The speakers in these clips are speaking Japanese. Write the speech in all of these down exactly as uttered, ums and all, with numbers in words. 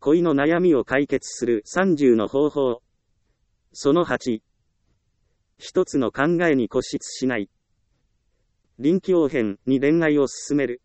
恋の悩みを解決するさんじゅうの方法。そのはち。一つの考えに固執しない。臨機応変に恋愛を進める。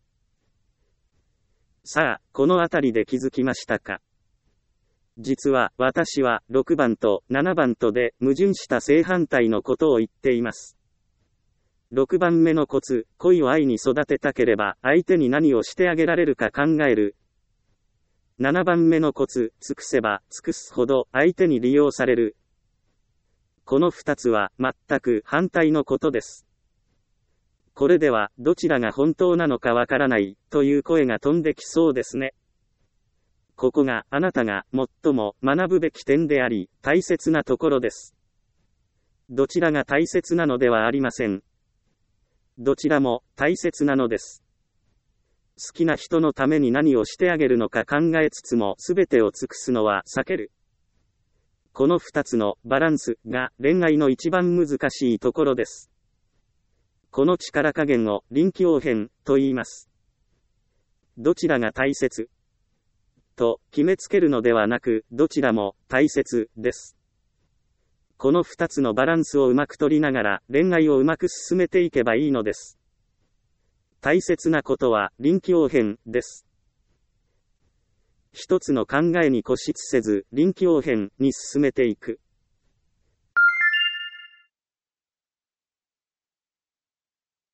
さあ、このあたりで気づきましたか？実は、私は、ろくばんとななばんとで、矛盾した正反対のことを言っています。ろくばんめのコツ、恋を愛に育てたければ、相手に何をしてあげられるか考える。ななばんめのコツ、尽くせば、尽くすほど、相手に利用される。この二つは、全く反対のことです。これでは、どちらが本当なのかわからない、という声が飛んできそうですね。ここが、あなたが、最も学ぶべき点であり、大切なところです。どちらが大切なのではありません。どちらも、大切なのです。好きな人のために何をしてあげるのか考えつつも、すべてを尽くすのは避ける。この二つのバランスが恋愛の一番難しいところです。この力加減を臨機応変と言います。どちらが大切と決めつけるのではなく、どちらも大切です。この二つのバランスをうまく取りながら恋愛をうまく進めていけばいいのです。大切なことは臨機応変です。一つの考えに固執せず臨機応変に進めていく。